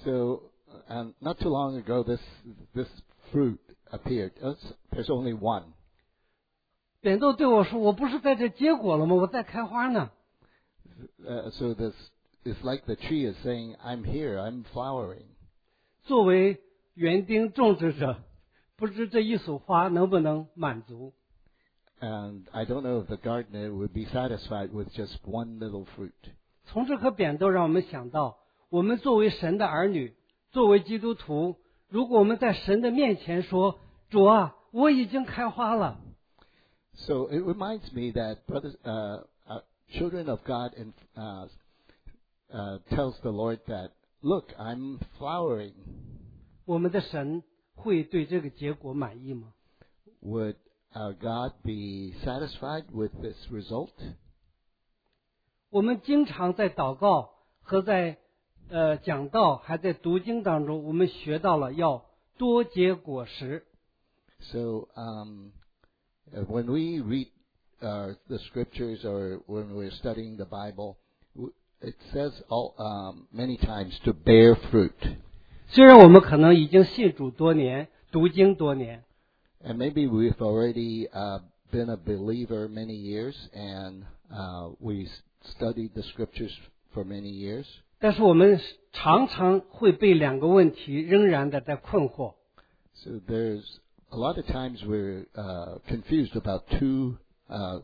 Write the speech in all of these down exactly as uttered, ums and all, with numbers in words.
So, and not too long ago, this this fruit appeared. There's only one. 扁豆对我说：“我不是在这结果了吗？我在开花呢。” Uh, so this is like the tree is saying, "I'm here. I'm flowering." 作为园丁种植者，不知这一束花能不能满足。 And I don't know if the gardener would be satisfied with just one little fruit. 从这颗扁豆让我们想到，我们作为神的儿女，作为基督徒，如果我们在神的面前说：“主啊，我已经开花了。” So it reminds me that brothers, uh, uh, children of God, in, uh, uh, tells the Lord that, "Look, I'm flowering." 我们的神会对这个结果满意吗？ Would our God be satisfied with this result? 我们经常在祷告和在呃讲道，还在读经当中，我们学到了要多结果实。 So um, when we read uh, the scriptures or when we're studying the Bible, it says all, um, many times to bear fruit. 虽然我们可能已经信主多年，读经多年， And maybe we've already uh, been a believer many years, and uh, we studied the scriptures for many years. 但是我们常常会被两个问题仍然的在困惑。 So there's a lot of times we're uh, confused about two uh,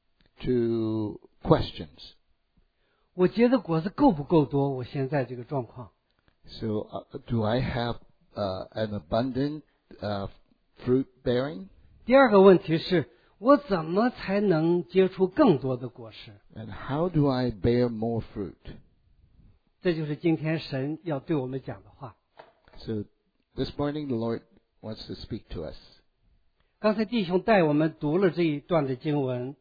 two questions. 我结的果子够不够多？我现在这个状况。 So uh, do I have uh, an abundant uh, fruit bearing? 第二个问题是我怎么才能结出更多的果实？ And how do I bear more fruit? 这就是今天神要对我们讲的话。 So this morning the Lord wants to speak to us. 刚才弟兄带我们读了这一段的经文，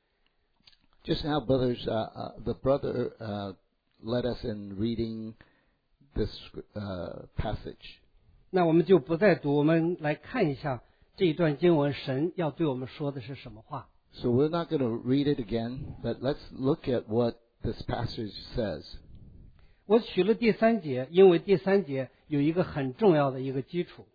Just now, brothers, uh, uh, the brother uh, led us in reading this uh, passage. 那我们就不再读，我们来看一下这一段经文，神要对我们说的是什么话。 So we're not going to read it again, but let's look at what this passage says. 我取了第三节，因为第三节有一个很重要的一个基础。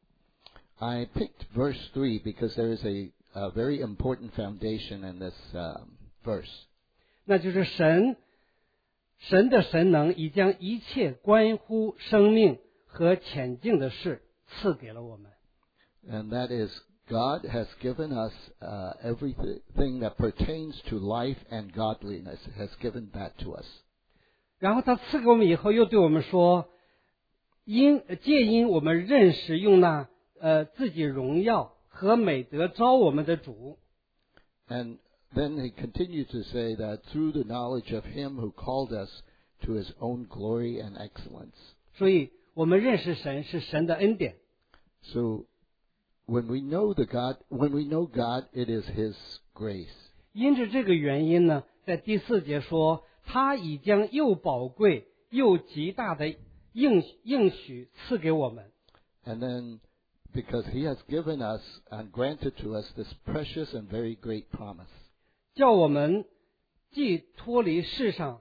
I picked verse three because there is a, a very important foundation in this um, verse. 那就是神，神的神能已将一切关乎生命和前进的事赐给了我们。 And that is, God has given us uh, everything that pertains to life and godliness, has given that to us. 然后他赐给我们以后，又对我们说：“因借因我们认识用那呃自己荣耀和美德招我们的主。” And then he continued to say that through the knowledge of him who called us to his own glory and excellence. 所以我们认识神是神的恩典。 So when we know the God, when we know God, it is his grace. 因着这个原因呢，在第四节说，他已将又宝贵又极大的应应许赐给我们。 And then because he has given us and granted to us this precious and very great promise. 叫我们既脱离世上，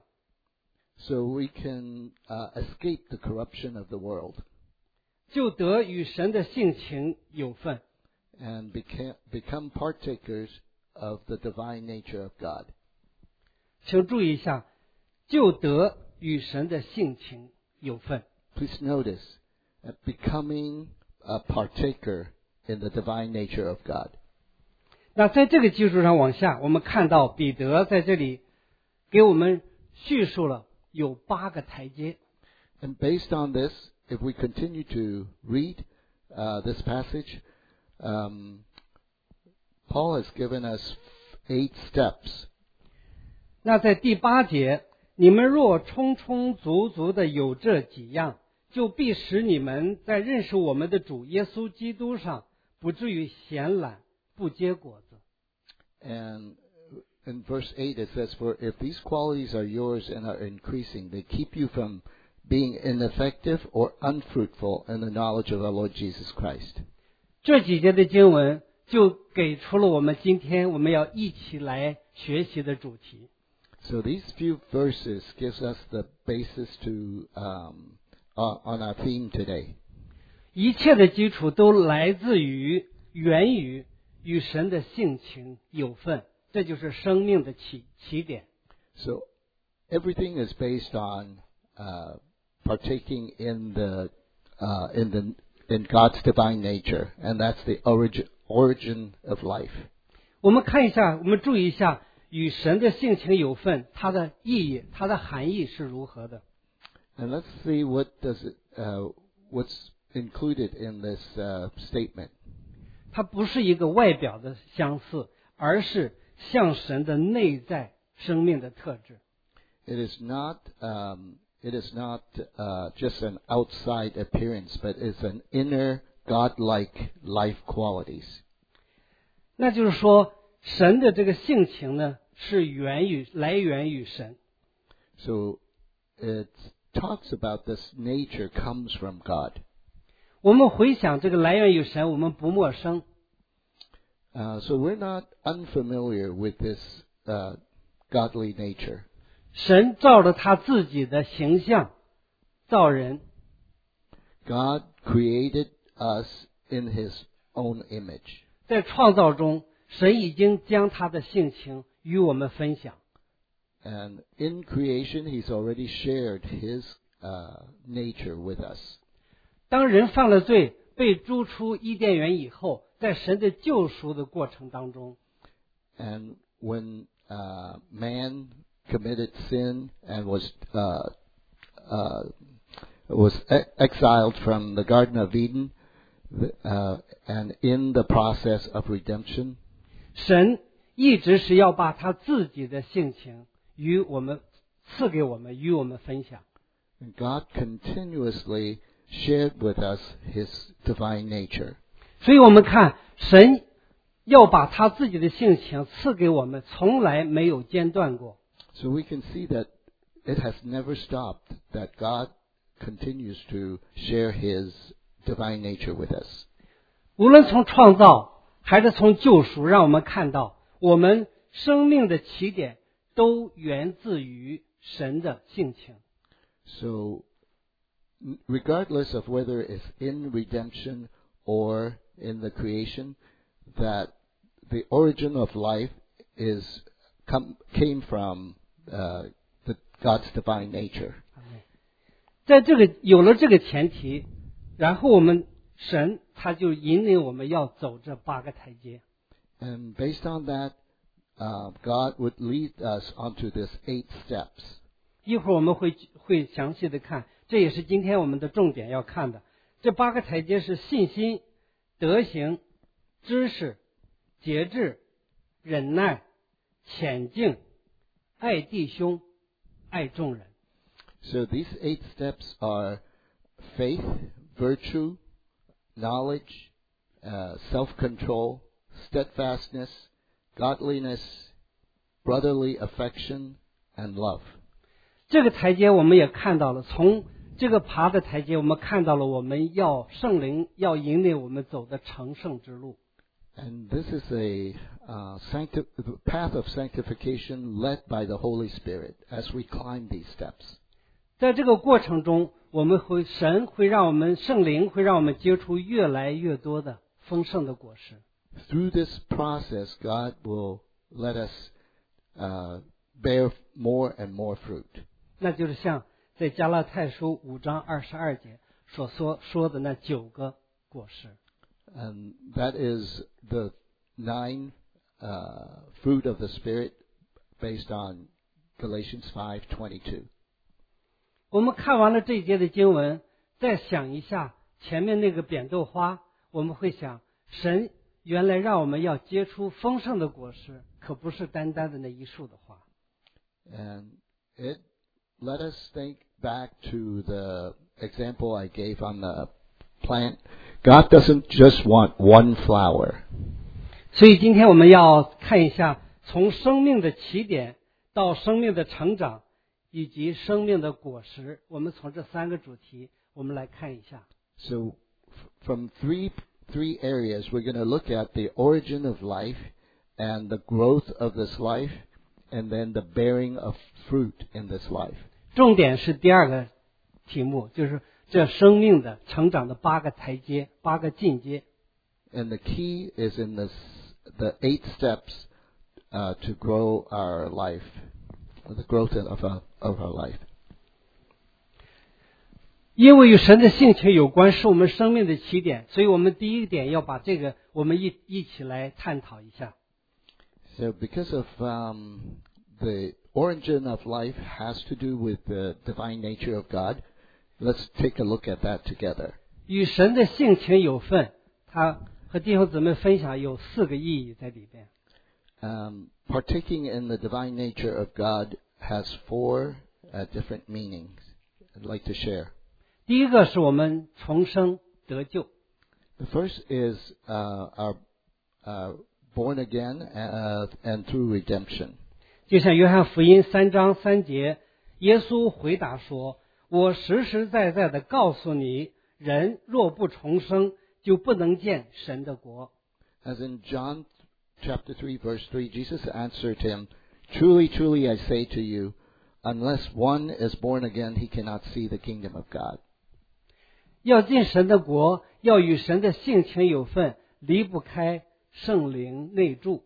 So we can uh, escape the corruption of the world 就得与神的性情有份。 and became, become partakers of the divine nature of God. 请注意一下，就得与神的性情有份。 Please notice that becoming a partaker in the divine nature of God. 那在这个基础上往下，我们看到彼得在这里给我们叙述了有八个台阶。 And based on this, if we continue to read uh, this passage, um, Paul has given us eight steps. 那在第八节，你们若充充足足的有这几样，就必使你们在认识我们的主耶稣基督上，不至于闲懒，不结果子。 And in verse eight it says, "For if these qualities are yours and are increasing, they keep you from being ineffective or unfruitful in the knowledge of our Lord Jesus Christ." 这几节的经文就给出了我们今天我们要一起来学习的主题。 So these few verses gives us the basis to um, uh, on our theme today. 一切的基础都来自于、源于与神的性情有份，这就是生命的起起点。 So everything is based on uh, partaking in the uh, in the in God's divine nature, and that's the origin origin of life. 我们看一下，我们注意一下，与神的性情有份，它的意义、它的含义是如何的。 And let's see what does it, uh, what's included in this uh, statement. 它不是一个外表的相似，而是像神的内在生命的特质。 It is not um, it is not uh, just an outside appearance, but it's an inner God-like life qualities. 那就是说，神的这个性情呢，是源于来源于神。 So it talks about this nature comes from God. 我们回想这个来源于神，我们不陌生。 Uh, so we're not unfamiliar with this uh, godly nature. 神照着他自己的形象造人， God created us in His own image. 在创造中，神已经将他的性情与我们分享。 And in creation, He's already shared His uh, nature with us. 当人犯了罪，被逐出伊甸园以后，在神的救赎的过程当中， And when uh, man committed sin and was uh, uh, was e- exiled from the Garden of Eden, uh, and in the process of redemption, 神一直是要把他自己的性情与我们赐给我们，与我们分享。 and God continuously shared with us His divine nature. 所以我们看，神要把他自己的性情赐给我们，从来没有间断过。 So we can see that it has never stopped, that God continues to share His divine nature with us. 无论从创造还是从救赎，让我们看到我们生命的起点都源自于神的性情。 So regardless of whether it's in redemption or in the creation, that the origin of life is come, came from uh, the, God's divine nature. 在这个有了这个前提，然后我们神他就引领我们要走这八个台阶。 And based on that, uh, God would lead us onto this eight steps. 一会儿我们会会详细的看，这也是今天我们的重点要看的。这八个台阶是信心、德行、知识、节制、忍耐、虔敬、爱弟兄、爱众人。 So these eight steps are faith, virtue, knowledge, uh, self-control, steadfastness, godliness, brotherly affection, and love. 这个台阶我们也看到了，从这个爬的台阶，我们看到了我们要圣灵要引领我们走的成圣之路。 And this is a uh, sancti- path of sanctification led by the Holy Spirit as we climb these steps. 在这个过程中，我们会神会让我们圣灵会让我们结出越来越多的丰盛的果实。 Through this process, God will let us uh, bear more and more fruit. 那就是像在加拉太书五章二十二节所说说的那九个果实。 And that is the nine uh, fruit of the Spirit based on Galatians five twenty-two. 我们看完了这一节的经文，再想一下前面那个扁豆花，我们会想，神原来让我们要结出丰盛的果实，可不是单单的那一束的花。 And it let us think back to the example I gave on the plant. God doesn't just want one flower. 所以今天我们要看一下，从生命的起点到生命的成长，以及生命的果实，我们从这三个主题，我们来看一下。 So f- from three three areas, we're going to look at the origin of life and the growth of this life, and then the bearing of fruit in this life. 重点是第二个题目，就是这生命的成长的八个台阶，八个进阶。 And the key is in this, the eight steps uh, to grow our life, the growth of our, of our life. 因为与神的性情有关，是我们生命的起点，所以我们第一点要把这个我们一一起来探讨一下。 So because of um, the origin of life has to do with the divine nature of God, let's take a look at that together. 与神的性情有份，他和弟兄姊妹分享有四个意义在里边。 Um, partaking in the divine nature of God has four uh, different meanings I'd like to share. 第一个是我们重生得救。 The first is uh, our uh, born again uh, and through redemption. 就像约翰福音三章三节，耶稣回答说：“我实实在在的告诉你，人若不重生，就不能见神的国。” As in John chapter three, verse three, Jesus answered him, "Truly, truly, I say to you, unless one is born again, he cannot see the kingdom of God." 要进神的国，要与神的性情有份，离不开圣灵内住。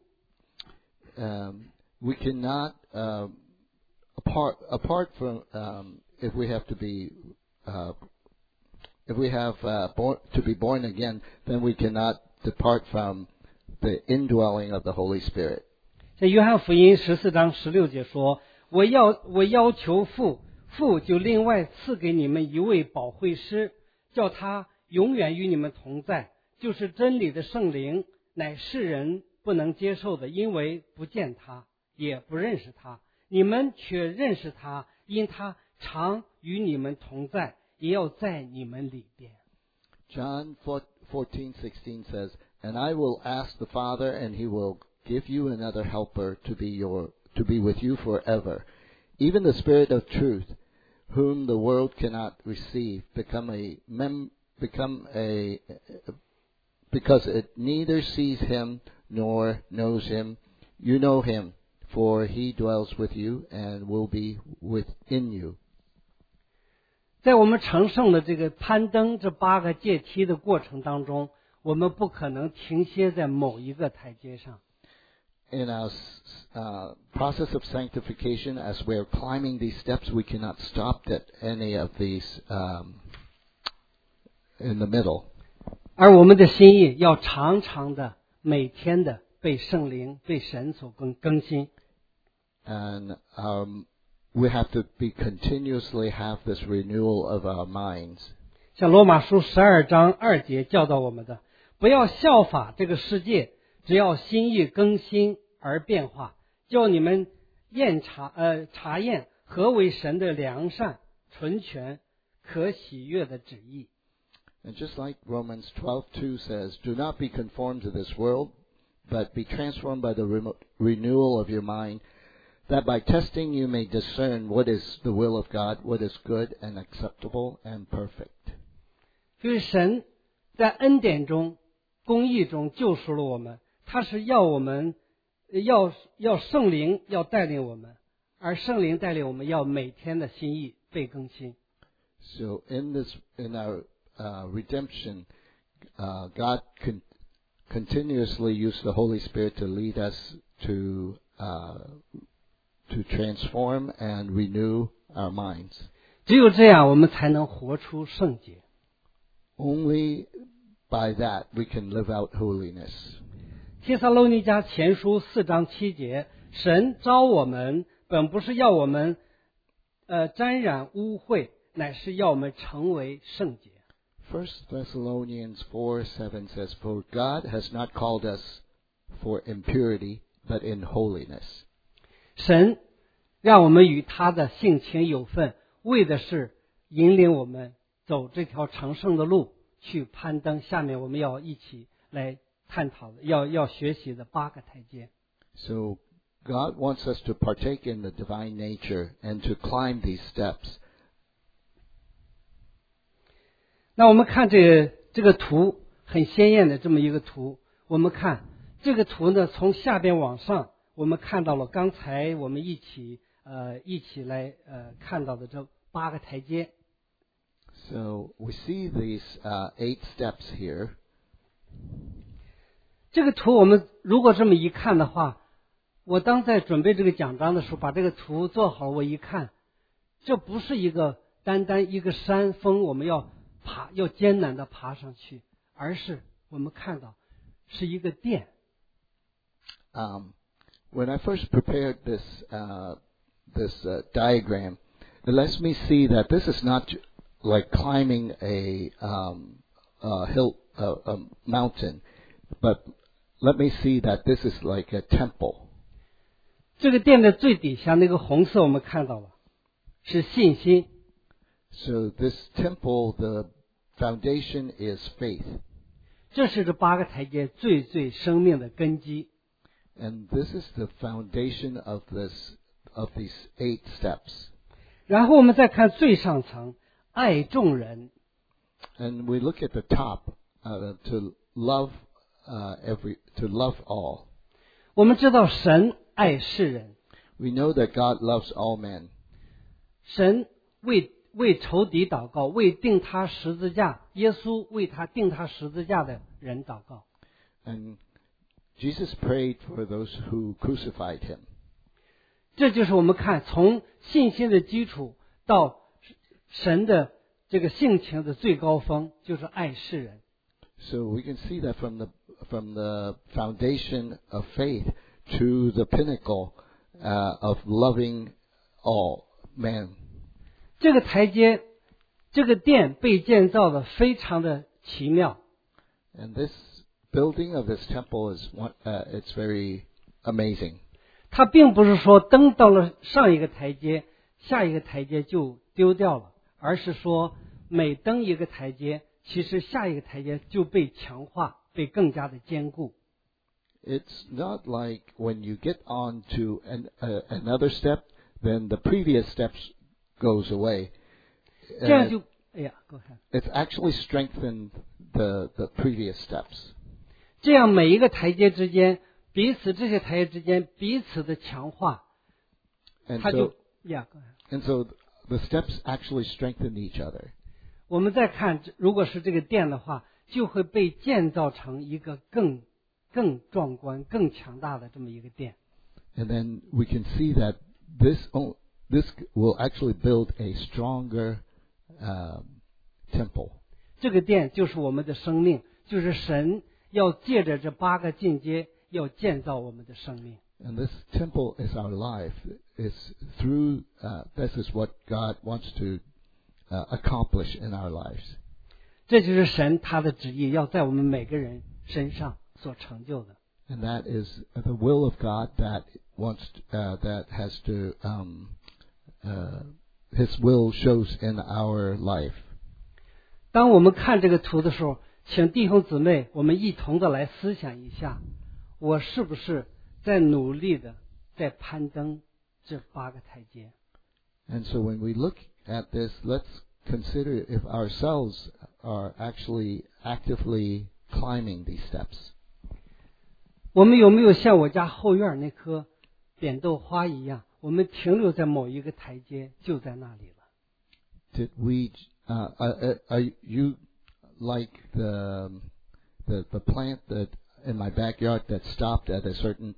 Um, we cannot, uh, apart apart from um, if we have to be, uh, if we have uh, born, to be born again, then we cannot depart from the indwelling of the Holy Spirit. 在约翰福音十四章十六节说：“我要我要求父，父就另外赐给你们一位保惠师。”叫他永远与你们同在，就是真理的圣灵，乃世人不能接受的，因为不见他，也不认识他。你们却认识他，因他常与你们同在，也要在你们里边。 John fourteen sixteen says, "And I will ask the Father, and He will give you another helper to be your to be with you forever, even the Spirit of truth, whom the world cannot receive, become a mem, become a because it neither sees him nor knows him. You know him, for he dwells with you and will be within you." 在我们成圣的这个攀登这八个阶梯的过程当中，我们不可能停歇在某一个台阶上。 In our uh, process of sanctification, as we're climbing these steps, we cannot stop at any of these um, in the middle. 而我们的心意要常常的、每天的被圣灵、被神所更更新。 And um, we have to be continuously have this renewal of our minds. 像罗马书十二章二节教导我们的，不要效法这个世界，只要心意更新而变化，叫你们验察呃查验何为神的良善、纯全、可喜悦的旨意。 And just like Romans twelve two says, "Do not be conformed to this world, but be transformed by the re- renewal of your mind, that by testing you may discern what is the will of God, what is good and acceptable and perfect." 就是神在恩典中、公义中救赎了我们，他是要我们要要圣灵要带领我们，而圣灵带领我们要每天的心意被更新。 So in this, in our uh, redemption, uh, God con- continuously used the Holy Spirit to lead us to uh, to transform and renew our minds. 只有这样，我们才能活出圣洁。 Only by that we can live out holiness. 帖撒罗尼迦前书四章七节，神召我们，本不是要我们呃沾染污秽，乃是要我们成为圣洁。 First Thessalonians four seven says, "For God has not called us for impurity, but in holiness." 神让我们与他的性情有份，为的是引领我们走这条成圣的路，去攀登下面我们要一起来探讨的，要要学习的八个台阶。 So God wants us to partake in the divine nature and to climb these steps. 那我们看这个这个图，很鲜艳的这么一个图。我们看这个图呢，从下边往上，我们看到了刚才我们一起呃一起来呃看到的这八个台阶。 So we see these uh, eight steps here. 这个图我们如果这么一看的话，我当在准备这个讲章的时候，把这个图做好，我一看，这不是一个单单一个山峰，我们要爬，要艰难的爬上去，而是我们看到是一个殿。 Um, when I first prepared this uh, this uh, diagram, it lets me see that this is not like climbing a, um, a hill, a, a mountain, but let me see that this is like a temple. 这个殿的最底下那个红色我们看到了，是信心。 So this temple, the foundation is faith. 这是这八个台阶最最生命的根基。 And this is the foundation of this of these eight steps. 然后我们再看最上层，爱众人。 And we look at the top, uh, to love uh, every, to love all. 我们知道神爱世人。 We know that God loves all men. 神为为仇敌祷告，为钉他十字架，耶稣为他钉他十字架的人祷告。 And Jesus prayed for those who crucified him. 这就是我们看从信心的基础到神的这个性情的最高峰，就是爱世人。 So we can see that from the from the foundation of faith to the pinnacle uh, of loving all men. 这个台阶，这个殿被建造的非常的奇妙。 And this building of this temple is one, uh, it's very amazing. 它并不是说登到了上一个台阶，下一个台阶就丢掉了，而是说每登一个台阶，其实下一个台阶就被强化，被更加的坚固。 It's not like when you get on to an, uh, another step, then the previous steps goes away. 这样就，哎呀 ，Go ahead. It's actually strengthened the the previous steps. 这样每一个台阶之间，彼此这些台阶之间彼此的强化， And 它就 so, 呀， Go ahead. and so the steps actually strengthen each other. 我们再看，如果是这个殿的话，就会被建造成一个更更壮观、更强大的这么一个殿。 And then we can see that this oh, this will actually build a stronger um, temple. 这个殿就是我们的生命，就是神要借着这八个进阶，要建造我们的生命。 And this temple is our life. It's through uh, this is what God wants to uh, accomplish in our lives. 这就是神他的旨意，要在我们每个人身上所成就的。 And that is the will of God that wants uh, that has to um, uh, His will shows in our life. 当我们看这个图的时候，请弟兄姊妹，我们一同的来思想一下，我是不是在努力的在攀登这八个台阶？ And so when we look at this, let's consider if ourselves are actually actively climbing these steps. 我们有没有像我家后院那棵扁豆花一样，我们停留在某一个台阶，就在那里了？ Did we? Uh, are, are you like the the the plant that in my backyard that stopped at a certain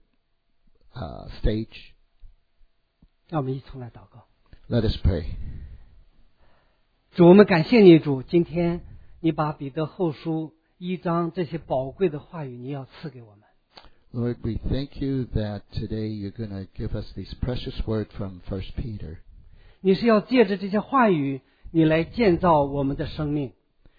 uh, stage? 让我们一同来祷告。 Let us pray. 主，我们感谢你，主，今天你把彼得后书一章这些宝贵的话语，你要赐给我们。 Lord, we thank you that today you're going to give us these precious words from First Peter. 你是要借着这些话语，你来建造我们的生命。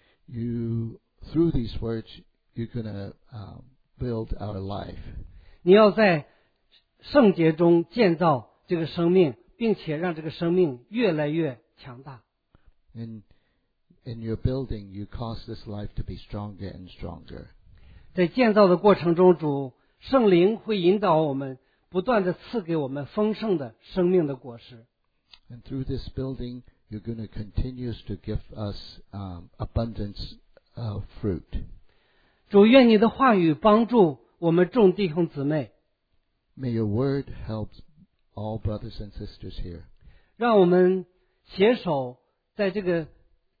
You, through these words, you're going to uh, build our life. 你要在圣洁中建造这个生命，并且让这个生命越来越强大。 In in your building, you cause this life to be stronger and stronger. 在建造的过程中，主圣灵会引导我们，不断的赐给我们丰盛的生命的果实。 And through this building, you're going to continue to give us um, abundance of fruit. 主，愿你的话语帮助我们众弟兄姊妹， May your word help all brothers and sisters here. 让我们携手在这个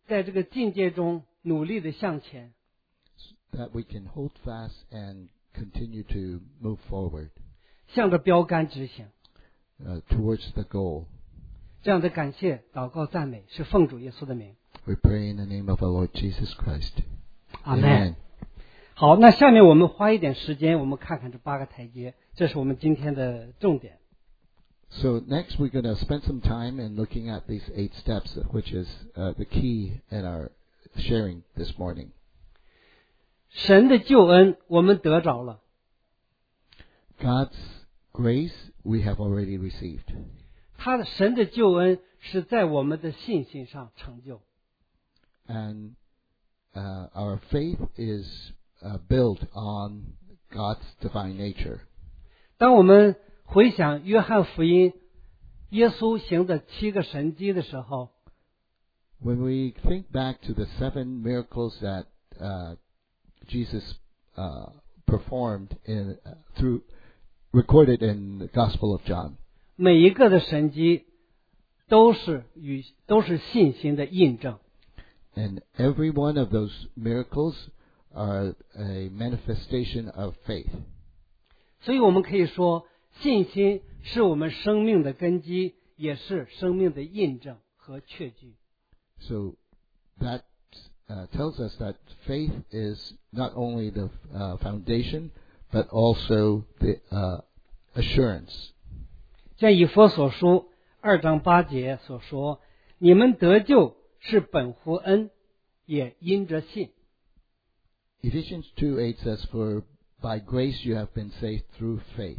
在这个境界中努力的向前。 that we can hold fast and continue to move forward 向着标杆直行。 uh, towards the goal. 这样的感谢、祷告、赞美是奉主耶稣的名。 We pray in the name of our Lord Jesus Christ. 阿门。好，那下面我们花一点时间，我们看看这八个台阶，这是我们今天的重点。 So next we're going to spend some time in looking at these eight steps, which is uh, the key in our sharing this morning. 神的救恩我们得着了。 God's grace we have already received. 他的神的救恩是在我们的信心上成就。 And uh, our faith is uh, built on God's divine nature. 当我们回想约翰福音耶稣行的七个神迹的时候， When we think back to the seven miracles that uh, Jesus uh, performed in uh, through recorded in the Gospel of John, 每一个的神迹都是与都是信心的印证。 and every one of those miracles are a manifestation of faith. 所以我们可以说，信心是我们生命的根基，也是生命的印证和确据。 So that uh, tells us that faith is not only the uh, foundation, but also the uh, assurance. 像以弗所书二章八节所说：“你们得救是本乎恩，也因着信。” Ephesians two eight says, "For by grace you have been saved through faith."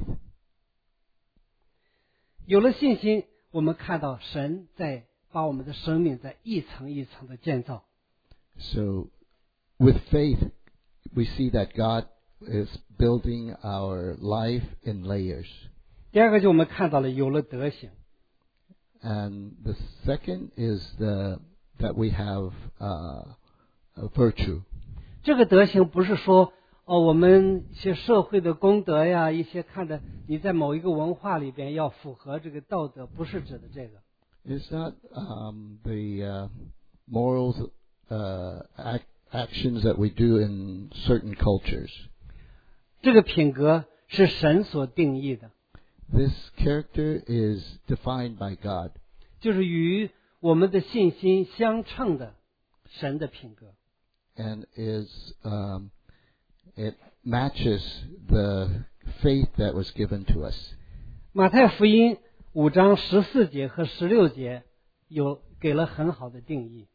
有了信心，我们看到神在把我们的生命在一层一层的建造。 So, with faith, we see that God is building our life in layers. 第二个就我们看到了有了德行。 And the second is the that we have uh, a virtue. 这个德行不是说哦，我们一些社会的公德呀，一些看着你在某一个文化里边要符合这个道德，不是指的这个。 It's not um, the uh, morals, uh, ac- actions that we do in certain cultures. 这个品格是神所定义的， This character is defined by God, 就是与我们的信心相称的神的品格。 and is um, it matches the faith that was given to us. 马太福音五章十四节和十六节有给了很好的定义。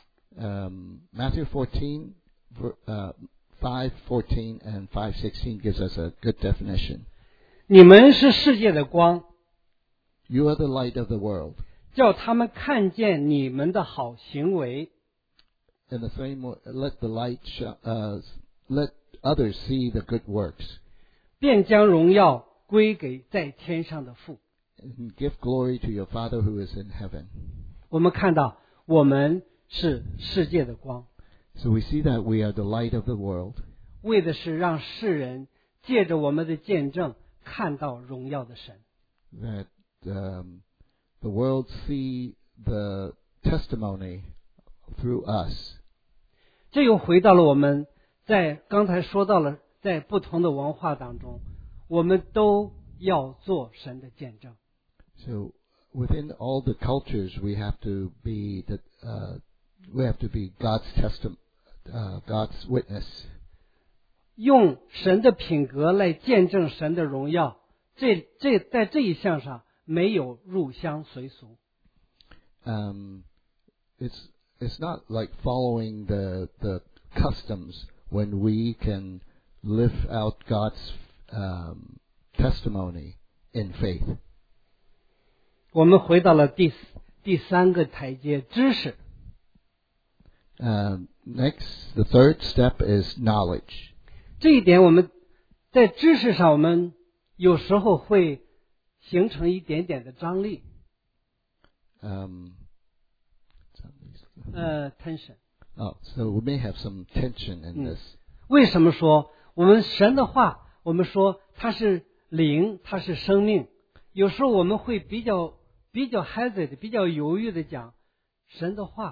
Um, Matthew fourteen, ver- uh, five fourteen and five sixteen gives us a good definition. 你们是世界的光， You are the light of the world. 叫他们看见你们的好行为， In the same way, let the light sh- uh, let others see the good works, 便将荣耀归给在天上的父。 and give glory to your Father who is in heaven. 我们看到我们是世界的光， So we see that we are the light of the world, 为的是让世人借着我们的见证看到荣耀的神。 that um, the world see the testimony through us. 这又回到了我们在刚才说到了，在不同的文化当中，我们都要做神的见证。 So within all the cultures, we have to be the uh, we have to be God's testim- uh, God's witness. 用神的品格来见证神的荣耀，这这在这一项上没有入乡随俗。 Um, it's it's not like following the the customs when we can live out God's um, testimony in faith. 我们回到了第第三个台阶，知识。 Um, next, the third step is knowledge. 这一点我们在知识上，我们有时候会形成一点点的张力， Um, 呃 ，tension。 oh, so we may have some tension in this. 为什么说我们神的话，我们说它是灵，它是生命？有时候我们会比较比较 hesitate，比较犹豫的讲，神的话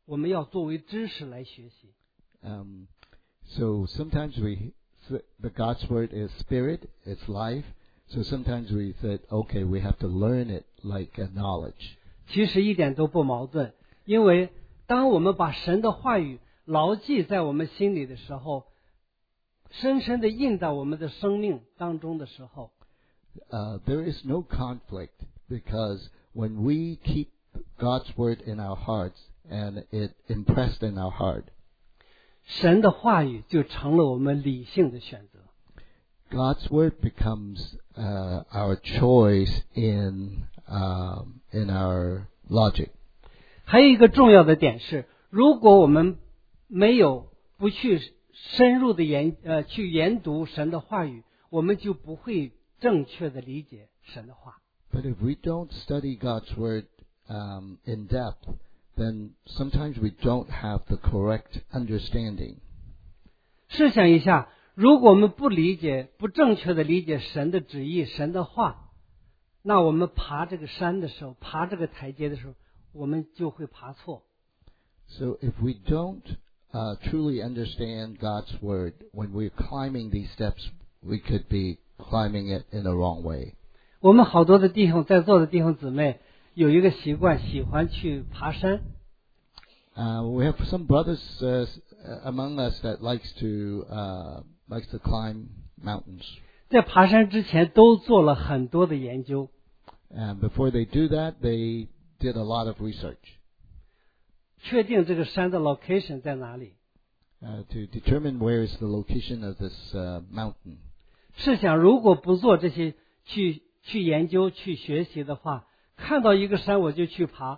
我们要作为知识来学习。 Um, so sometimes we, the God's word is spirit, it's life. So sometimes we said, okay, we have to learn it like a knowledge. 其实一点都不矛盾，因为当我们把神的话语牢记在我们心里的时候，深深地印在我们的生命当中的时候， Uh, there is no conflict because when we keep God's word in our hearts and it impressed in our heart, 神的话语就成了我们理性的选择。 God's word becomes uh, our choice in um, in our logic. 还有一个重要的点是，如果我们没有不去深入的研呃去研读神的话语，我们就不会正确的理解神的话。 But if we don't study God's word um, in depth, then sometimes we don't have the correct understanding. 试想一下，如果我们不理解、不正确的理解神的旨意、神的话，那我们爬这个山的时候，爬这个台阶的时候，我们就会爬错。 So if we don't uh, truly understand God's word, when we're climbing these steps, we could be climbing it in the wrong way. 我们好多的弟兄，在座的弟兄姊妹有一个习惯，喜欢去爬山。 Uh, we have some brothers uh, among us that likes to uh, likes to climb mountains. 在爬山之前都做了很多的研究， And before they do that, they did a lot of research 确定这个山的 location 在哪里。 uh, to determine where is the location of this uh, mountain. 试想，如果不做这些去去研究、去学习的话，看到一个山我就去爬，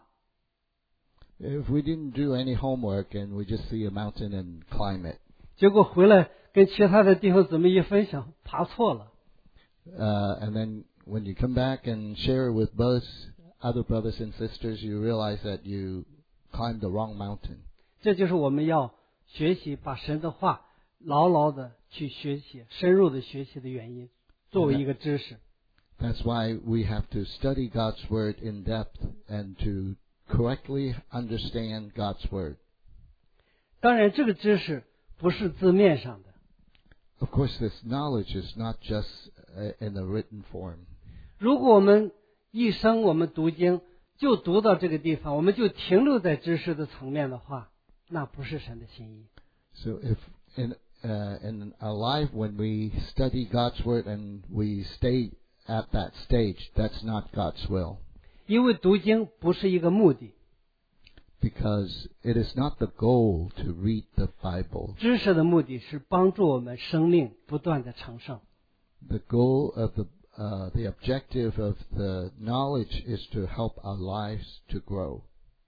If we didn't do any homework and we just see a mountain and climb it, 结果回来跟其他的弟兄姊妹一分享，爬错了。 uh, and then when you come back and share with both other brothers and sisters, you realize that you climbed the wrong mountain. 这就是我们要学习，把神的话牢牢的去学习，深入的学习的原因，作为一个知识。 That's why we have to study God's word in depth and to correctly understand God's word. 当然，这个知识不是字面上的。 Of course, this knowledge is not just uh, in a written form. 如果我们一生我们读经就读到这个地方，我们就停留在知识的层面的话，那不是神的心意。 So if in uh, in our life when we study God's word and we stay at that stage, that's not God's will. 因为读经不是一个目的， Because it is not the goal to read the Bible. 知识的目的是帮助我们生命不断的成圣。 The goal of the uh, the objective of the knowledge is to help our lives to grow.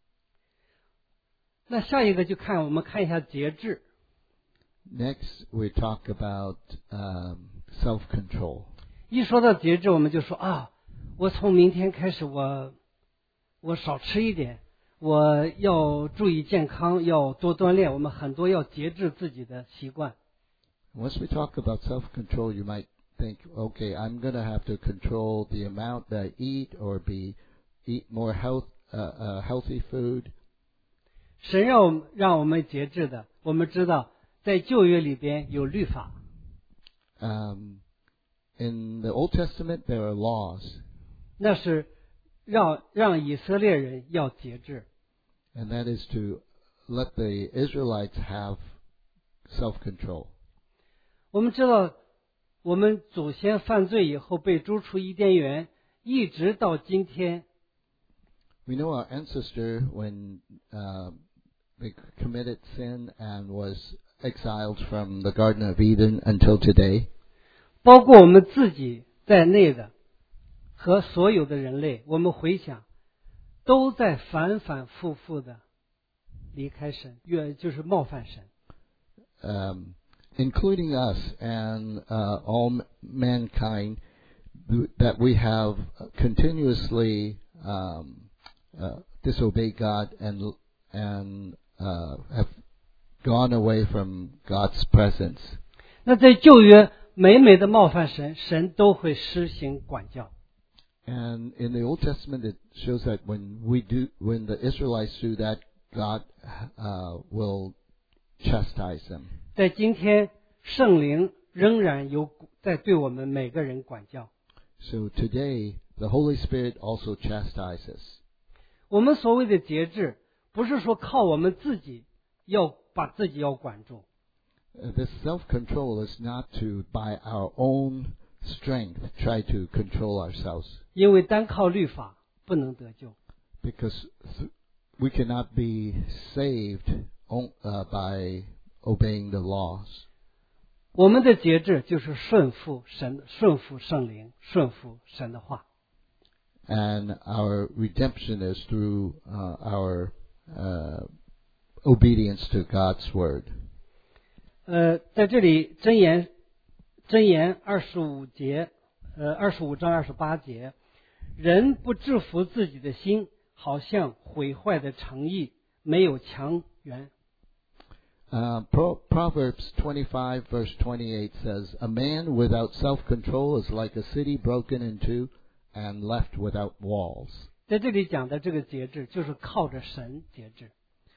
那下一个就看我们看一下节制。 Next, we talk about um, self-control. 一说到节制，我们就说啊，我从明天开始我，我少吃一点，我要注意健康，要多锻炼。我们很多要节制自己的习惯。 Once we talk about self-control, you might think, okay, I'm going to have to control the amount that I eat or be eat more health, uh, uh, healthy food. 神让我们让我们节制的，我们知道在旧约里边有律法， Um, in the Old Testament, there are laws, 那是让让以色列人要节制。 and that is to let the Israelites have self-control. 我们知道，我们祖先犯罪以后被逐出伊甸园，一直到今天， We know our ancestor, when uh, they committed sin and was exiled from the Garden of Eden until today, 包括我们自己在内的和所有的人类，我们回想，都在反反复复的离开神，越就是冒犯神。 um, including us and uh, all mankind, that we have continuously um, uh, disobeyed God and and uh, have gone away from God's presence. 那在旧约，每每的冒犯神，神都会施行管教。 And in the Old Testament, it shows that when we do, when the Israelites do that, God uh, will chastise them. 在今天，圣灵仍然有在对我们每个人管教。 So today, the Holy Spirit also chastises. 我们所谓的节制，不是说靠我们自己要把自己要管住。 Uh, This self-control is not to, by our own strength, try to control ourselves. 因为单靠律法不能得救。 Because th- we cannot be saved on, uh, by obeying the laws. 我们的节制就是顺服神，顺服圣灵，顺服神的话。 And our redemption is through uh, our uh, obedience to God's word. 呃，在这里箴言箴言二十五节，呃，二十五章二十八节，人不制服自己的心，好像毁坏的城邑，没有墙垣。 Uh, Pro- Proverbs twenty-five verse twenty-eight says, "A man without self-control is like a city broken in two and left without walls." 在这里讲的这个节制，就是靠着神节制。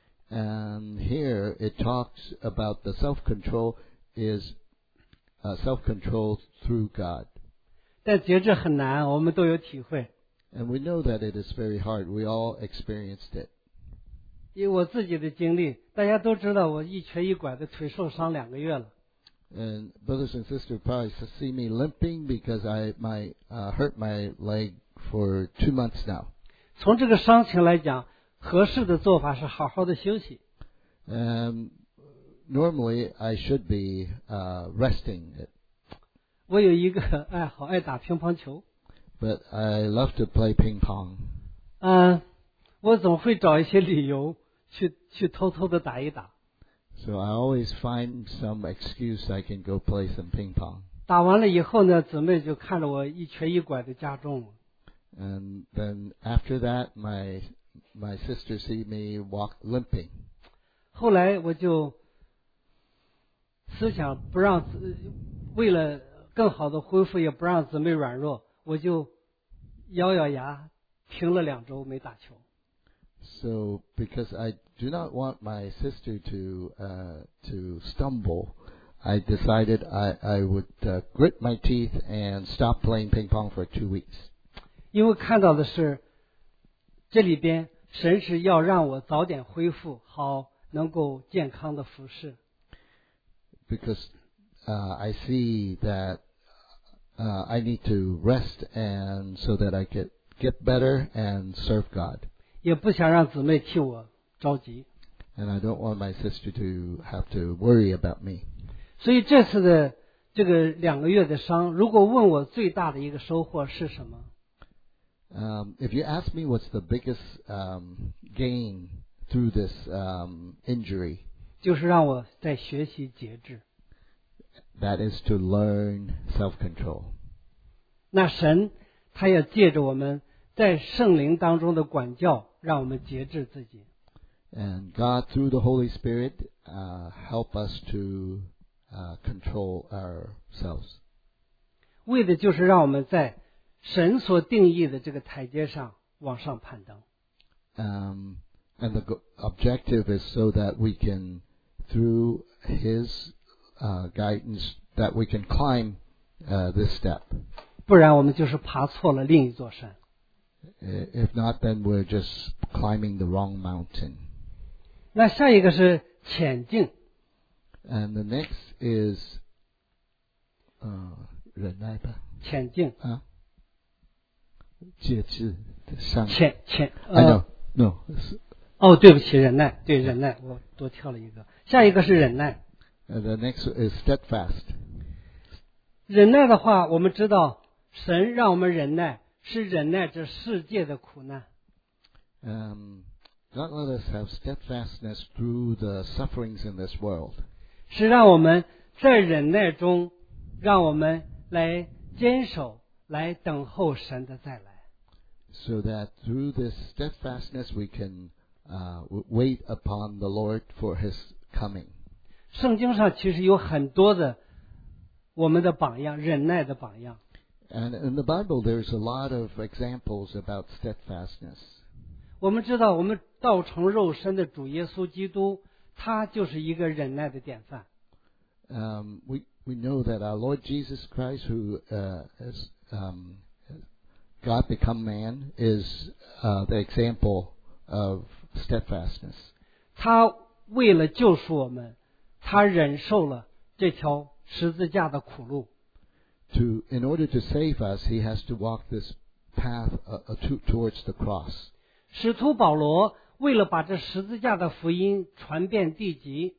And here it talks about the self-control is uh, self-control through God. 但节制很难，我们都有体会。 And we know that it is very hard. We all experienced it. 以我自己的经历，大家都知道我一瘸一拐的腿受伤两个月了。 And brothers and sisters probably see me limping because I my uh, hurt my leg for two months now. 从这个伤情来讲，合适的做法是好好的休息。 Um, normally I should be uh, resting it, 我有一个爱好，爱打乒乓球。 but I love to play ping pong. 嗯、我总会找一些理由去去偷偷的打一打。 So I always find some excuse I can go play some ping pong. 打完了以后呢，姊妹就看着我一瘸一拐的加重了。 And then after that, my my sister see me walk limping. 后来我就思想不让自，为了更好的恢复，也不让姊妹软弱，我就咬咬牙停了两周没打球。 So because I do not want my sister to uh, to stumble, I decided I I would uh, grit my teeth and stop playing ping pong for two weeks. 因为看到的是，这里边神是要让我早点恢复，好能够健康的服侍。 Because uh, I see that uh, I need to rest and so that I could get better and serve God. 也不想让姊妹替我着急， And I don't want my sister to have to worry about me. 所以这次的这个两个月的伤，如果问我最大的一个收获是什么？ Um, if you ask me what's the biggest um, gain through this um, injury, 就是让我在学习节制。 that is to learn self-control. 那神他要借着我们在圣灵当中的管教，让我们节制自己。 And God, through the Holy Spirit, uh, help us to uh, control ourselves. 为的就是让我们在神所定义的这个台阶上往上攀登。 Um, and the go- objective is so that we can, through His uh, guidance, that we can climb uh, this step. 不然我们就是爬错了另一座山。 If not, then we're just climbing the wrong mountain. 那下一个是潜进， And the next is uh, 忍耐吧， 潜进， 啊，节制的上。 潜潜 I 呃 know, no. it's- 哦，对不起，忍耐，对忍耐，我多跳了一个。下一个是忍耐， uh, the next is steadfast. 忍耐的话，我们知道神让我们忍耐，是忍耐这世界的苦难。 Um, God let us have steadfastness through the sufferings in this world. 是让我们在忍耐中，让我们来坚守，来等候神的再来。 So that through this steadfastness we can uh, w- wait upon the Lord for His coming. 圣经上其实有很多的我们的榜样，忍耐的榜样。 And in the Bible there's a lot of examples about steadfastness. 我们知道，我们道成肉身的主耶稣基督，他就是一个忍耐的典范。 Um, we we know that our Lord Jesus Christ, who uh, is um, God become man, is uh, the example of steadfastness. 他为了救赎我们，他忍受了这条十字架的苦路。 To in order to save us, he has to walk this path uh, uh, to, towards the cross. 使徒保罗为了把这十字架的福音传遍地极，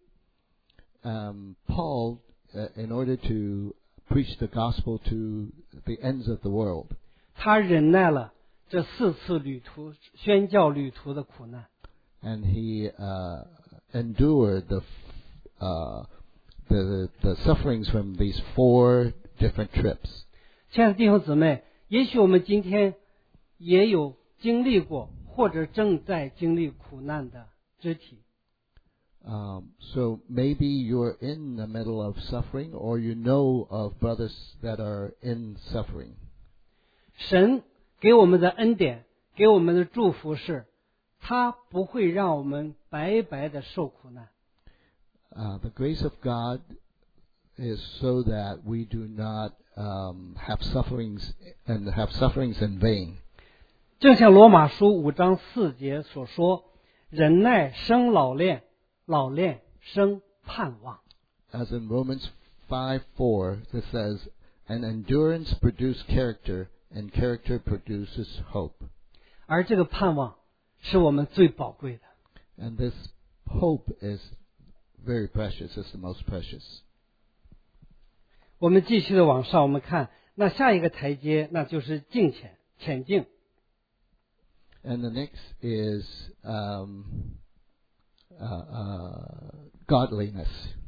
Um, Paul, uh, in order to preach the gospel to the ends of the world, 他忍耐了这四次旅途宣教旅途的苦难。 and he uh, endured the, uh, the the sufferings from these four different trips. 亲爱的弟兄姊妹，也许我们今天也有经历过或者正在经历苦难的肢体。 Um, so maybe you're in the middle of suffering, or you know of brothers that are in suffering. 神给我们的恩典，给我们的祝福是，他不会让我们白白的受苦难。 Uh, the grace of God is so that we do not um, have sufferings and have sufferings in vain. 正像罗马书五章四节所说，忍耐生老练，老练生盼望。 As in Romans five four, it says, "And endurance produces character, and character produces hope." 而这个盼望是我们最宝贵的。 And this hope is very precious. It's the most precious. 我们继续的往上，我们看那下一个台阶，那就是敬虔虔敬。 And the next is um, uh, uh, godliness.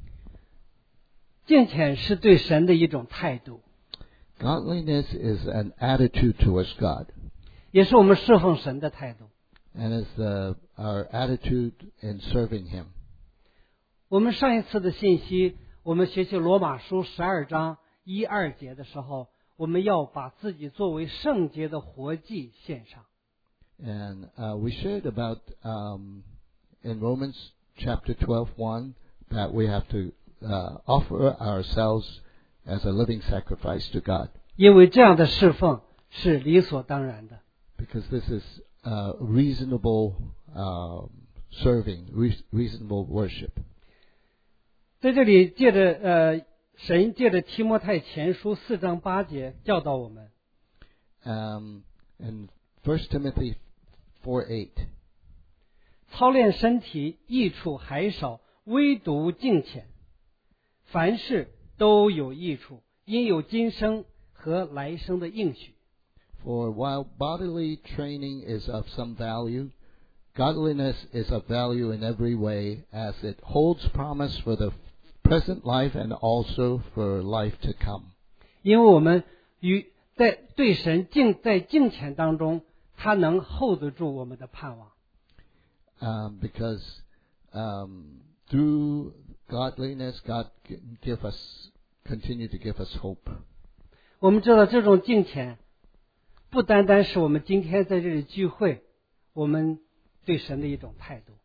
敬虔是对神的一种态度， Godliness is an attitude towards God, 也是我们侍奉神的态度。 and is the, our attitude in serving Him. 我们上一次的信息，我们学习罗马书十二章一二节的时候，我们要把自己作为圣洁的活祭献上。 And uh, we shared about um, in Romans chapter twelve one that we have to uh, offer ourselves as a living sacrifice to God, 因为这样的侍奉是理所当然的。 because this is uh, reasonable uh, serving, re- reasonable worship. 在这里借着呃，神借着提摩太前书四章八节教导我们， Um, in First Timothy four eight, 操练身体益处还少，唯独敬虔。凡事都有益处，因有今生和来生的应许。 for while bodily training is of some value, godliness is of value in every way, as it holds promise for the present life and also for life to come. 因为我们与在对神敬在敬虔当中，他能 hold 得住我们的盼望。 Um, because um, through godliness, God can give us, continue to give us hope. 我们知道这种敬虔，不单单是我们今天在这里聚会，我们对神的一种态度。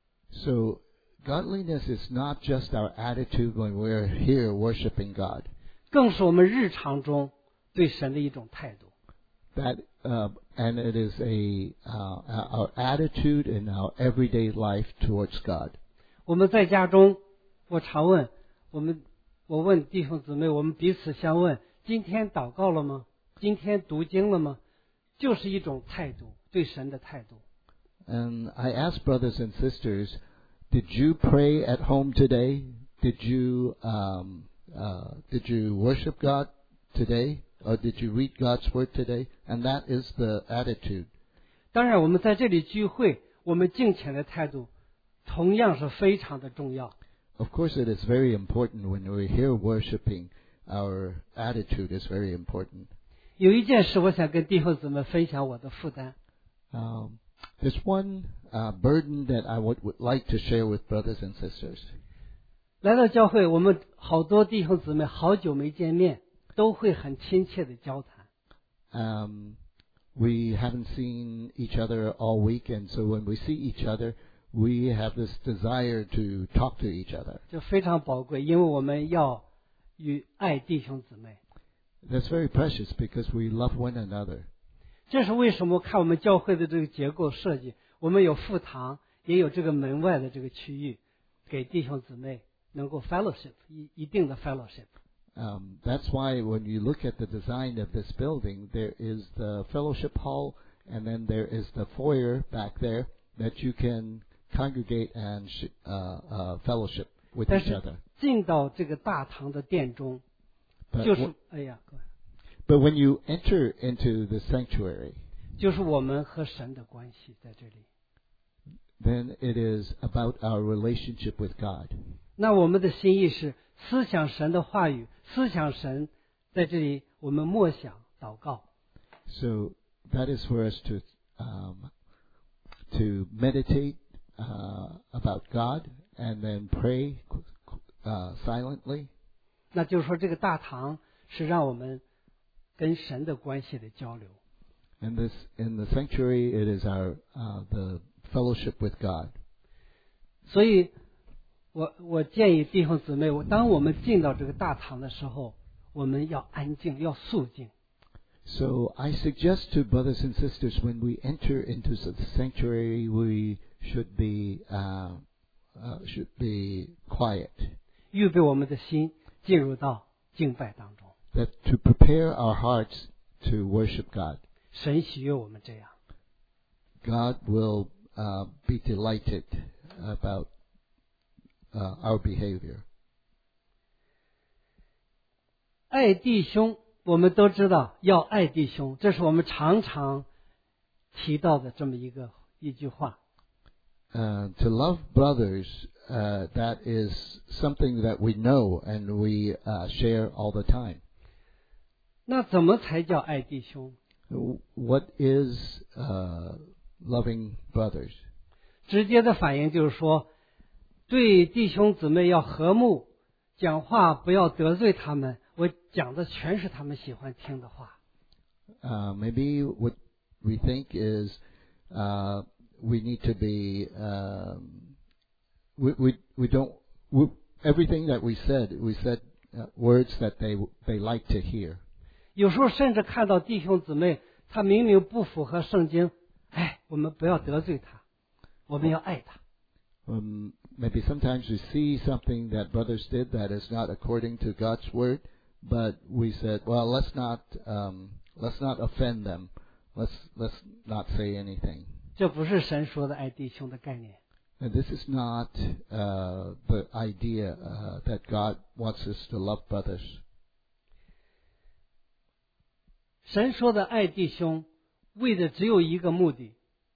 So godliness is not just our attitude when we're here worshiping God. 更是我们日常中对神的一种态度。 That uh, and it is a uh, our attitude in our everyday life towards God. 我们在家中，我常问我们，我问弟兄姊妹，我们彼此相问：今天祷告了吗？今天读经了吗？就是一种态度，对神的态度。 And I ask brothers and sisters, did you pray at home today? Did you um, uh, did you worship God today? Or did you read God's word today? And that is the attitude. 当然，我们在这里聚会，我们敬虔的态度同样是非常的重要。 Of course, it is very important when we're here worshiping. Our attitude is very important. 有一件事，我想跟弟兄姊妹分享我的负担。 Um, there's one uh, burden that I would, would like to share with brothers and sisters. 来到教会，我们好多弟兄姊妹好久没见面，都会很亲切的交谈。 Um, we haven't seen each other all week, and so when we see each other, we have this desire to talk to each other. 这非常宝贵，因为我们要与爱弟兄姊妹。 That's very precious because we love one another. 这是为什么看我们教会的这个结构设计，我们有副堂，也有这个门外的这个区域，给弟兄姊妹能够 fellowship 一一定的 fellowship。 Um, that's why when you look at the design of this building, there is the fellowship hall, and then there is the foyer back there that you can congregate and sh- uh, uh, fellowship with 但 each 是 other. 进到这个大堂的殿中， But, 就是 w- 哎呀，各位 but when you enter into the sanctuary, 就是我们和神的关系在这里。 then it is about our relationship with God. 那我们的心意是思想神的话语，思想神在这里，我们默想祷告。 So that is for us to um, to meditate uh, about God and then pray uh, silently. 那就是说，这个大堂是让我们跟神的关系的交流。 And this in the sanctuary, it is our uh, the fellowship with God. 所以我我建议弟兄姊妹，我当我们进到这个大堂的时候，我们要安静，要肃静。 So I suggest to brothers and sisters, when we enter into the sanctuary, we should be uh, uh, should be quiet. 预备我们的心进入到敬拜当中。 That to prepare our hearts to worship God. 神喜悦我们这样。 God will uh, be delighted about uh, our behavior. 爱弟兄，我们都知道要爱弟兄，这是我们常常提到的这么一个一句话。 Uh, to love brothers, uh, that is something that we know and we uh, share all the time. 那怎么才叫爱弟兄？ What is uh, loving brothers? 直接的反应就是说，对弟兄姊妹要和睦，讲话不要得罪他们。我讲的全是他们喜欢听的话。 Uh, maybe what we think is uh, we need to be um, we we we don't we, everything that we said we said uh, words that they they like to hear. 有时候甚至看到弟兄姊妹，他明明不符合圣经，哎，我们不要得罪他，我们要爱他。 Um, maybe sometimes we see something that brothers did that is not according to God's word, but we said, well, let's not um, let's not offend them. Let's let's not say anything. 这不是神说的爱弟兄的概念。 And this is not uh, the idea uh, that God wants us to love brothers. 神说的爱弟兄，为的只有一个目的，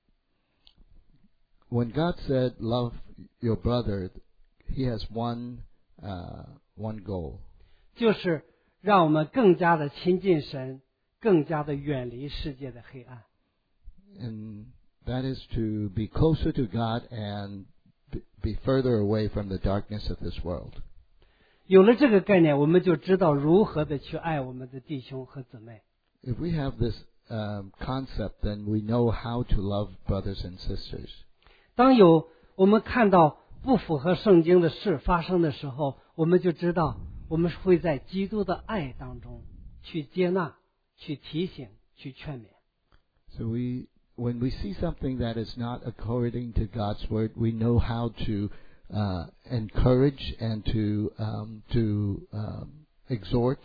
When God said love your brother, He has one uh, one goal, 就是让我们更加的亲近神，更加的远离世界的黑暗。 and that is to be closer to God and be- be further away from the darkness of this world. 有了这个概念，我们就知道如何的去爱我们的弟兄和姊妹。 If we have this um, concept, then we know how to love brothers and sisters. 当有我们看到不符合圣经的事发生的时候，我们就知道我们是会在基督的爱当中去接纳、去提醒、去劝勉。 So we, when we see something that is not according to God's word, we know how to uh, encourage and to um, to um, exhort.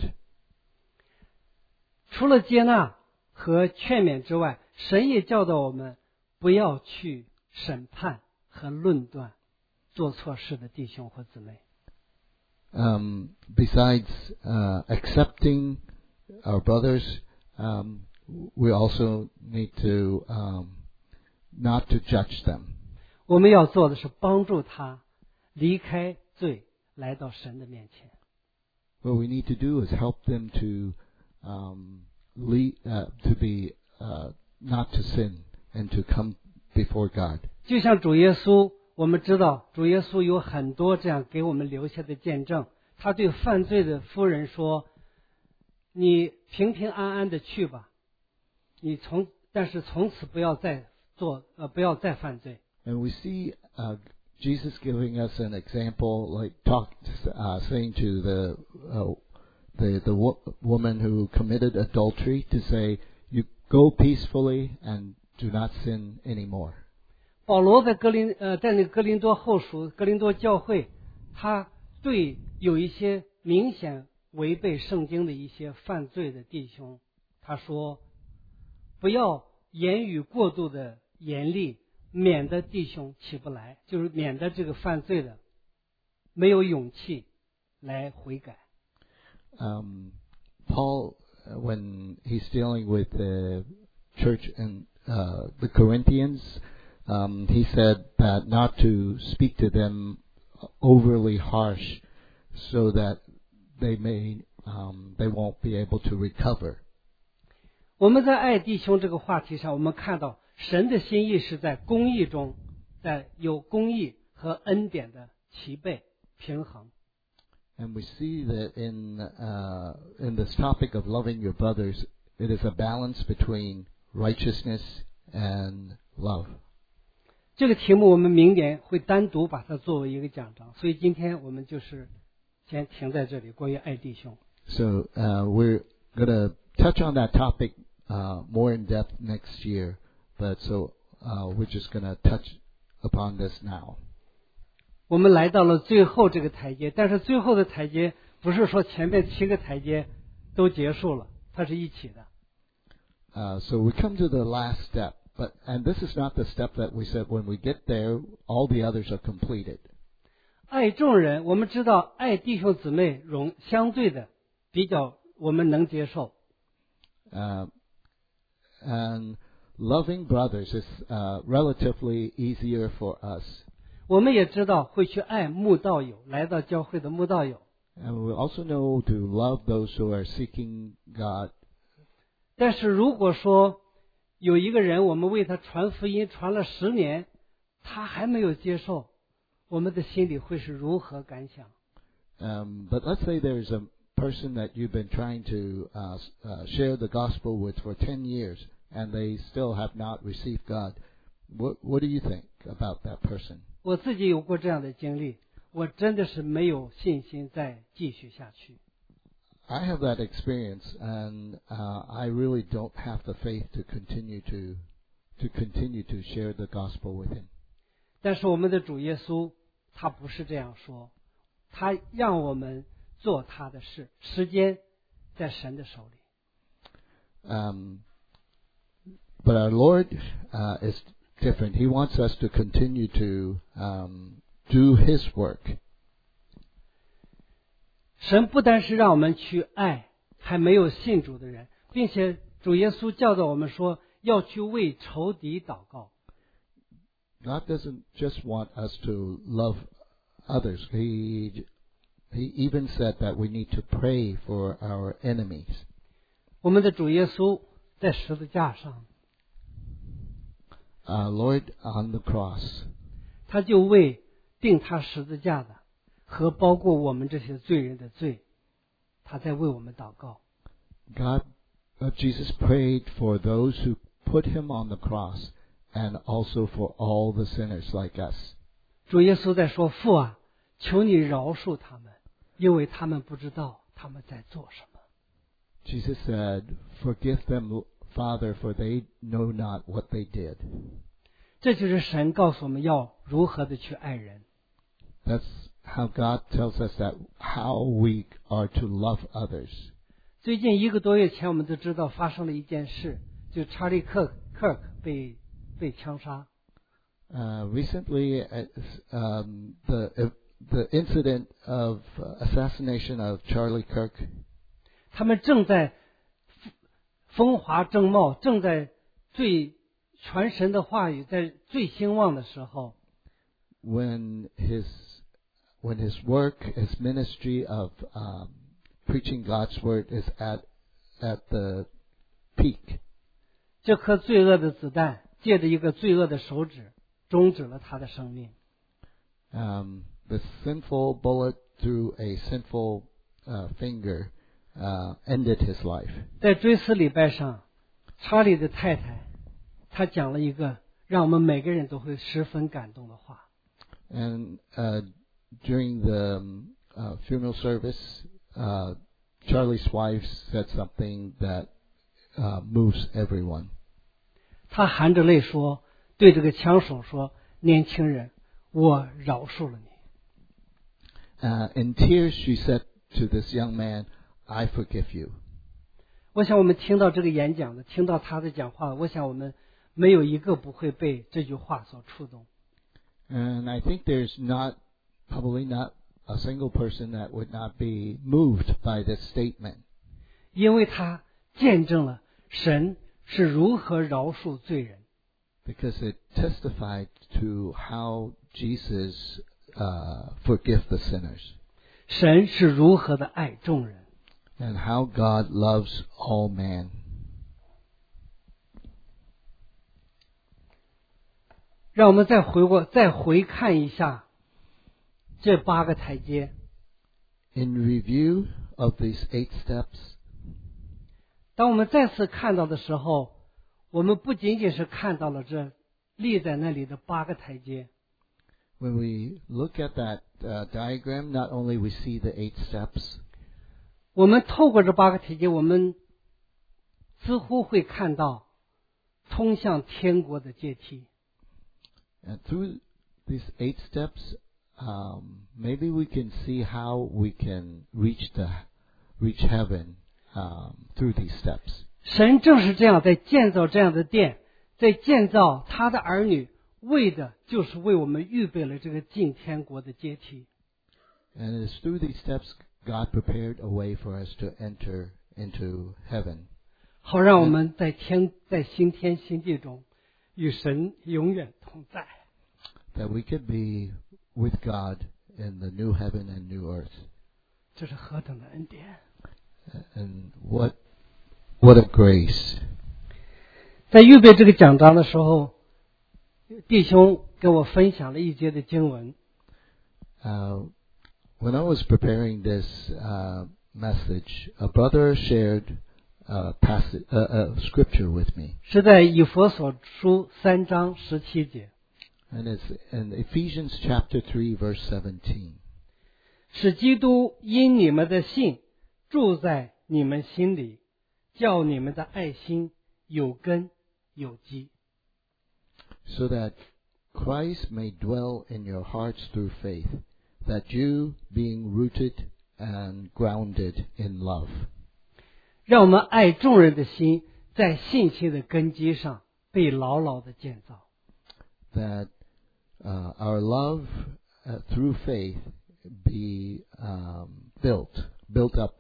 除了接纳和劝勉之外，神也教导我们不要去审判和论断做错事的弟兄或姊妹。 Um, besides uh, accepting our brothers, um, we also need to um, not to judge them. 我们要做的是帮助他离开罪，来到神的面前。 What we need to do is help them to um, lead, uh, to be uh, not to sin and to come before God. 就像主耶稣，我们知道主耶稣有很多这样给我们留下的见证。他对犯罪的妇人说：“你平平安安的去吧，你从但是从此不要再做呃不要再犯罪。 And we see uh, Jesus giving us an example, like talk, uh, saying to the uh, the the wo- woman who committed adultery to say, "You go peacefully and do not sin anymore." 保罗在哥林呃在那个哥林多后书哥林多教会，他对有一些明显违背圣经的一些犯罪的弟兄，他说不要言语过度的严厉，免得弟兄起不来，就是免得这个犯罪的没有勇气来悔改。 Um, Paul, uh, when he's dealing with the church in uh, the Corinthians, um, he said that not to speak to them overly harsh, so that they may um, they won't be able to recover. 我们在爱弟兄这个话题上，我们看到神的心意是在公义中，在有公义和恩典的齐备平衡。 And we see that in uh, in this topic of loving your brothers, it is a balance between righteousness and love. 这个题目我们明年会单独把它作为一个讲章，所以今天我们就是先停在这里，关于爱弟兄。 So uh, we're going to touch on that topic uh, more in depth next year, but so uh, we're just going to touch upon this now. 我们来到了最后这个台阶，但是最后的台阶不是说前面七个台阶都结束了，它是一起的。 Uh, so we come to the last step, but and this is not the step that we said when we get there, all the others are completed. 爱众人，我们知道爱弟兄姊妹容相对的比较我们能接受， Uh, and loving brothers is uh, relatively easier for us. 我们也知道会去爱慕道友，来到教会的慕道友。 And we also know to love those who are seeking God. 但是如果说有一个人，我们为他传福音传了十年，他还没有接受，我们的心里会是如何感想？ Um, but let's say there's a person that you've been trying to uh, uh, share the gospel with for ten years, and they still have not received God. What, what do you think about that person? 我自己有过这样的经历，我真的是没有信心再继续下去。 I have that experience, and uh, I really don't have the faith to continue to to continue to share the gospel with him. 但是我们的主耶稣他不是这样说，他让我们做他的事，时间在神的手里。 Um, but our Lord uh, is different. He wants us to continue to um, do His work. 神不单是让我们去爱还没有信主的人，并且主耶稣教导我们说要去为仇敌祷告。 God doesn't just want us to love others. He He even said that we need to pray for our enemies. 我们的主耶稣在十字架上， Our Lord on the cross, 他就为钉他十字架的和包括我们这些罪人的罪，他在为我们祷告。 God, uh, Jesus prayed for those who put Him on the cross, and also for all the sinners like us. 主耶稣在说：“父啊，求你饶恕他们，因为他们不知道他们在做什么。” Jesus said, "Forgive them, Father, for they know not what they did." 这就是神告诉我们要如何的去爱人。 That's how God tells us that how we are to love others. 最近一个多月前，我们都知道发生了一件事，就查理克克被被枪杀。 Uh, recently, uh, um, the the incident of assassination of Charlie Kirk. 他们正在风华正茂，正在最传神的话语在最兴旺的时候， when his when his work, his ministry of um, preaching God's word is at at the peak. 这颗罪恶的子弹借着一个罪恶的手指，终止了他的生命。 Um, the sinful bullet through a sinful uh, finger uh, ended his life. 在追思礼拜上，查理的太太他讲了一个让我们每个人都会十分感动的话。 And uh, during the um, uh, funeral service, uh, Charlie's wife said something that uh, moves everyone. 他含着泪说，对这个枪手说：“年轻人，我饶恕了你。” Uh, in tears, she said to this young man, "I forgive you." 我想我们听到这个演讲的，听到他的讲话，我想我们没有一个不会被这句话所触动。 And I think there's not, probably not a single person that would not be moved by this statement. 因为他见证了神是如何饶恕罪人。 Because it testified to how Jesus uh, forgive the sinners. 神是如何的爱众人。 And how God loves all man. 让我们再回过，再回看一下这八个台阶。 In review of these eight steps, 当我们再次看到的时候，我们不仅仅是看到了这立在那里的八个台阶。 when we look at that uh, diagram, not only we see the eight steps, 我们透过这八个台阶，我们似乎会看到通向天国的阶梯。 and through these eight steps, um, maybe we can see how we can reach the reach heaven um, through these steps. 神正是这样在建造这样的殿，在建造他的儿女，为的就是为我们预备了这个进天国的阶梯。 And it's through these steps God prepared a way for us to enter into heaven. 好让我们在天在新天新地中与神永远同在。 That we could be with God in the new heaven and new earth. 这是何等的恩典！ And what what a grace. 在预备这个讲章的时候，弟兄跟我分享了一节的经文。 Uh, when I was preparing this uh, message, a brother shared a passage, uh, a scripture with me. 是在以弗所书三章十七节。 And it's in Ephesians chapter three, verse seventeen. 使基督因你们的信住在你们心里，叫你们的爱心有根有基。 So that Christ may dwell in your hearts through faith, that you, being rooted and grounded in love. 让我们爱众人的心在信心的根基上被牢牢的建造。 That uh, our love uh, through faith be um, built, built up.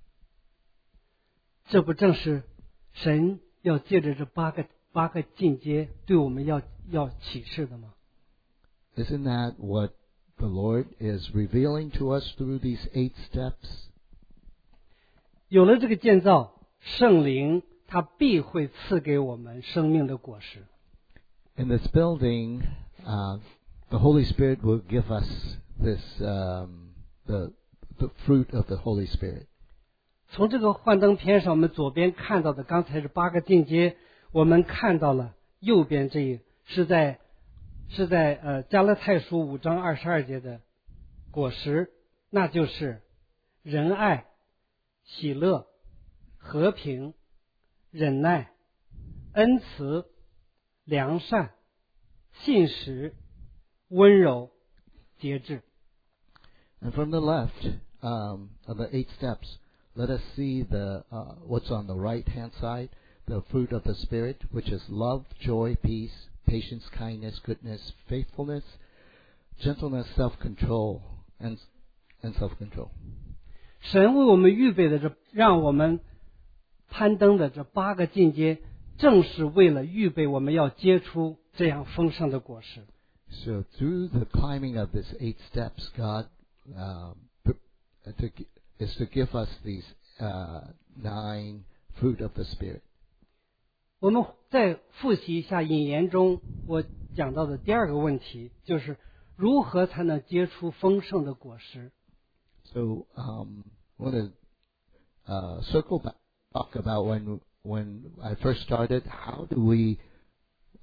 这不正是神要借着这八个八个进阶对我们要要启示的吗？ Isn't that what the Lord is revealing to us through these eight steps? 有了这个建造，圣灵他必会赐给我们生命的果实。 In this building, uh, the Holy Spirit will give us this um, the the fruit of the Holy Spirit. 从这个幻灯片上，我们左边看到的刚才是八个进阶，我们看到了右边这一是在是在呃加拉太书五章二十二节的果实，那就是仁爱、喜乐、和平、忍耐、恩慈、良善、信实、温柔、节制。 And from the left um, of the eight steps, let us see the uh, what's on the right hand side, the fruit of the Spirit, which is love, joy, peace, patience, kindness, goodness, faithfulness, gentleness, self-control, and and self-control. 神为我们预备的这让我们攀登的这八个进阶，正是为了预备我们要结出这样丰盛的果实。 So through the climbing of these eight steps, God uh, to, is to give us these uh, nine fruit of the Spirit. 我们再复习一下引言中我讲到的第二个问题，就是如何才能结出丰盛的果实。 So um, I want to uh, circle back, talk about when when I first started. How do we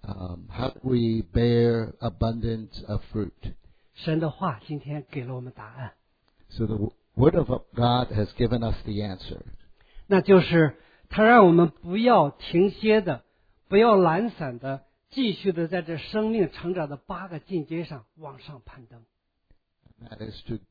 Um, how do we bear abundance of fruit? 神的话今天给了我们答案， So the Word of God has given us the answer. 那就是他让我们不要停歇的，不要懒散的，继续的在这生命成长的八个进阶上往上攀登。 That is to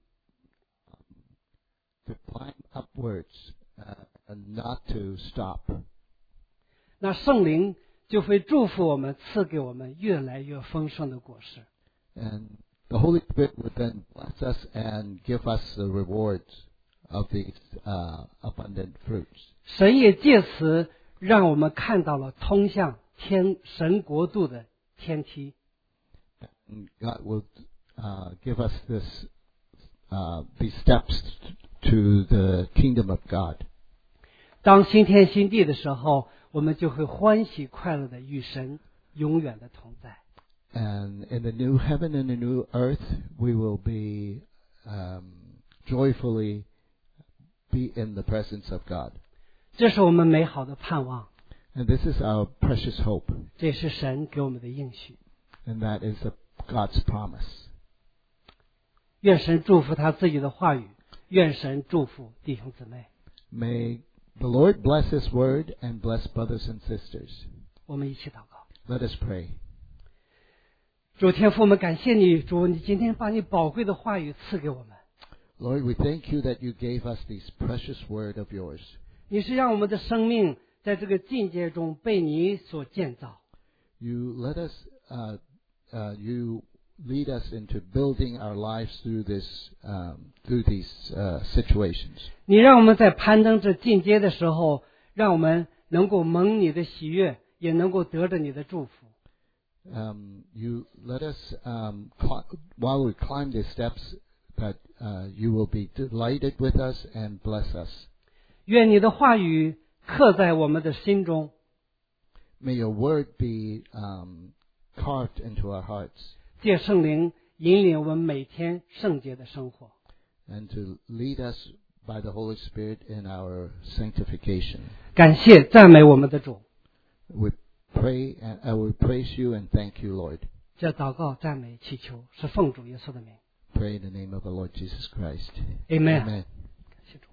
to climb upwards uh, and not to stop. 那圣灵就会祝福我们，赐给我们越来越丰盛的果实。 And the Holy Spirit would then bless us and give us the rewards of these uh, abundant fruits. 神也借此让我们看到了通向天神国度的天梯。 And God will uh, give us this uh, these steps to the kingdom of God. 当新天新地的时候，我们就会欢喜快乐的与神永远的同在。 And in the new heaven and the new earth, we will be um, joyfully be in the presence of God. 这是我们美好的盼望， And this is our precious hope. 这也是神给我们的应许。 And that is the, God's promise. 愿神祝福他自己的话语，愿神祝福弟兄姊妹。 May the Lord bless His word and bless brothers and sisters. 我们一起祷告。 Let us pray. 主天父，我们感谢你，主，你今天把你宝贵的话语赐给我们。 Lord, we thank you that you gave us this precious word of yours. 你是让我们的生命在这个境界中被你所建造。 You let us, uh, uh, you lead us into building our lives through this, um, through these uh, situations. 你让我们在攀登这进阶的时候，让我们能够蒙你的喜悦，也能够得着你的祝福。 Um, you let us, um, cl- while we climb these steps, that uh, you will be delighted with us and bless us. 愿你的话语刻在我们的心中， May your word be um, carved into our hearts, 借圣灵引领我们每天圣洁的生活。 and to lead us by the Holy Spirit in our sanctification. 感谢赞美我们的主， We pray and I will praise you and thank you, Lord. 这祷告赞美祈求是奉主耶稣的名。 Pray in the name of the Lord Jesus Christ. Amen. Amen. 感谢主。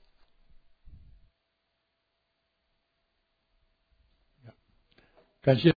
感谢。